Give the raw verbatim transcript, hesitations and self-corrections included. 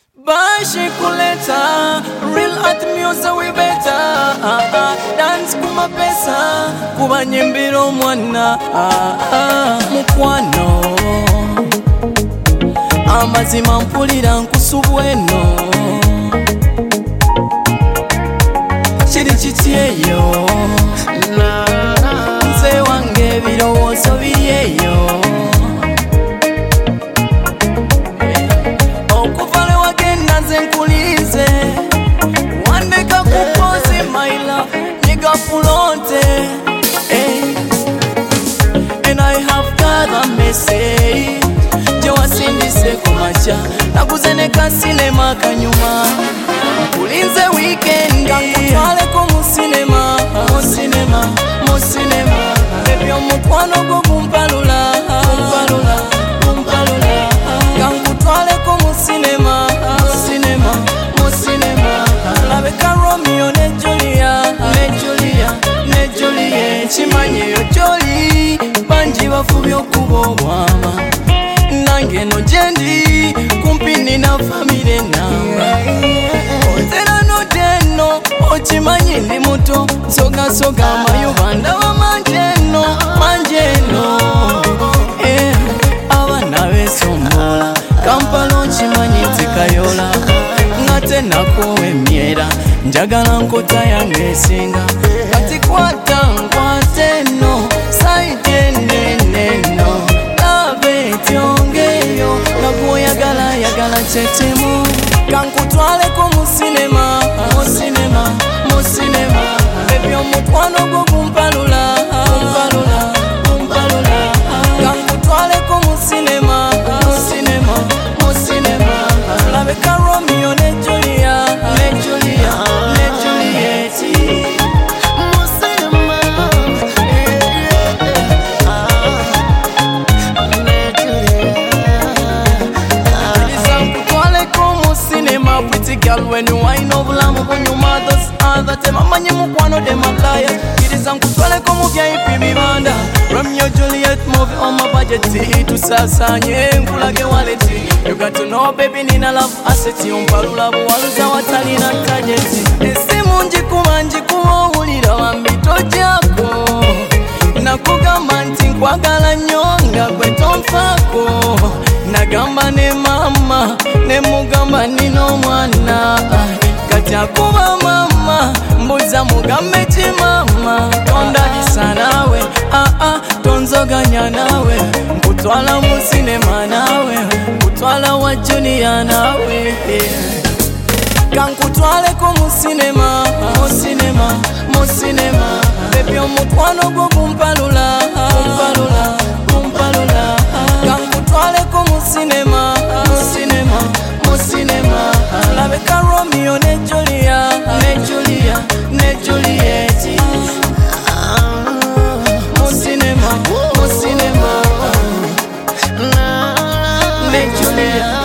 Bashi kuleta real art music we better ah, ah, dance kuma pesa kuba nyimbiro mwana ah, ah, mukwano amazima mpulira nkusubweno kiri kityeyo nze wange ebirowoozo biryeyo Hey. And I have got a message jewasindise kumacha nakuzaneka sinema kanyuma kulinze weekend kakutwale ko mu cinema mu cinema mu cinema ebyo mukwano go kumpalula kumpalula kumpalula kakutwale ko mu cinema mu cinema mu cinema labeka Romeo ne Julia ne Julia ne Juliet chimanye yo joli banji bafubyo kubo mama nange no jendi kumpini na family namba otera no deno ochimanye ndi muto soga soga mayo banda wa manjeno manjeno eh abana besombola kampalo chimanye tikayola ngate nako emyera njagala nkota yange singa kati kwata nkwate no saite neneno lave tiongeyo nakuoyagala yagala chetemu kankutwale ko mu cinema mu cinema mu cinema ebyo mukwano go kumpalula kumpalula kumpalula kankutwale ko mu cinema mu cinema mu cinema labeka Romeo ne Julia ne Julia ne Juliet mu cinema ne Julia Nizamkutwale ko mu cinema pretty girl when you wine over lamu on your mother's other tema manye mukwano de maplaya Nizamkutwale ko mu V I P bibanda Romeo Juliet movie on my budget tusasanye nkulage wallet you got to know baby nina love asset umpalula buwaluza watalina tajeti esimu njikuba njikuba ulira wambito jako nakugamba nti nkwagala nyonga gwe tonfako nagamba ne mama ne mugamba nino mwana kati akuba mama mbuza mugambe chimama tondagisa nawe ah ah tonzoganya nawe nkutwala mu cinema nawe nkutwala wa Julia nawe kankutwale ko mu cinema mu cinema mu cinema ebyo mukwano go kumpalula kumpalula kumpalula kankutwale ko mu cinema mu cinema mu cinema labeka Romeo ne Julia ne Julia ne Juliet mu cinema mu cinema ne Julia